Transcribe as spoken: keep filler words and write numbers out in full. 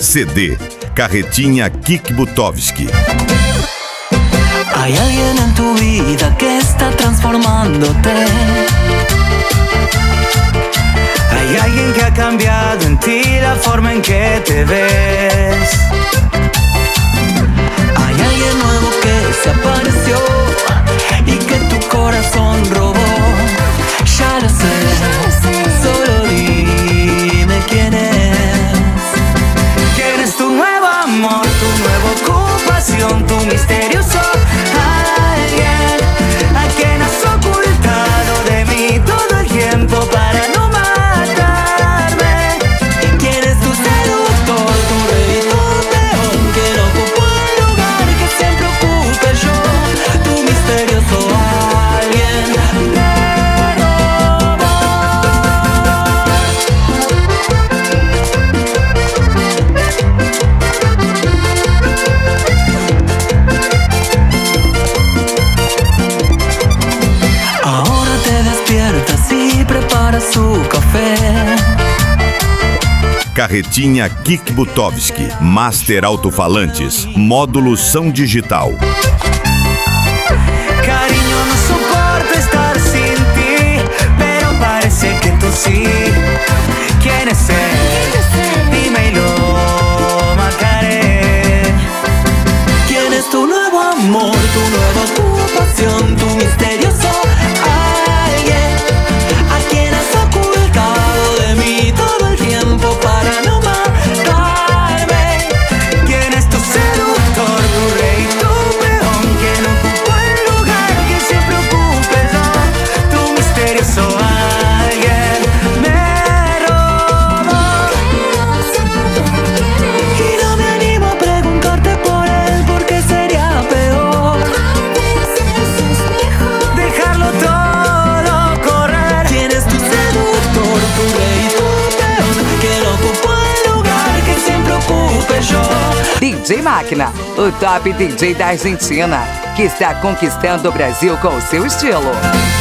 C D. Carretinha Kik Butovski. Hay alguien en tu vida que está transformándote. Hay alguien que ha cambiado en ti la forma en que te ves. Hay alguien nuevo que se apareció y que tu corazón robó. Ya lo sé, solo dime quién es. ¿Quién es tu nuevo amor, tu nueva ocupación, tu misterioso alguien a quien has ocultado de mí todo el tiempo para no matarme? ¿Quién es tu seductor, tu rey y tu peón, que no ocupó el lugar que siempre ocupé yo? Tu misterioso alguien me robó. Ahora te despiertas y preparas su café. Carretinha Kik Butovski. Master Alto-Falantes. Módulo Som Digital. Cariño, no soporto estar sin ti, pero parece que tú sí. ¿Quién es él? Dime y lo mataré. ¿Quién es tu nuevo amor, tu nueva ocupación, tu misterioso alguien a quien has ocultado de mí todo el tiempo para no matarme? ¿Quién es tu seductor, tu rey, tu peón, que no ocupó el lugar que siempre ocupé yo? Tu misterioso alguien me robó. Y no me animo a preguntarte por él, porque sería peor dejarlo todo correr. ¿Quién es tu seductor, tu rey, tu peón, que no ocupó el lugar que siempre ocupé yo? D J Máquina, o top D J da Argentina, que está conquistando o Brasil com o seu estilo.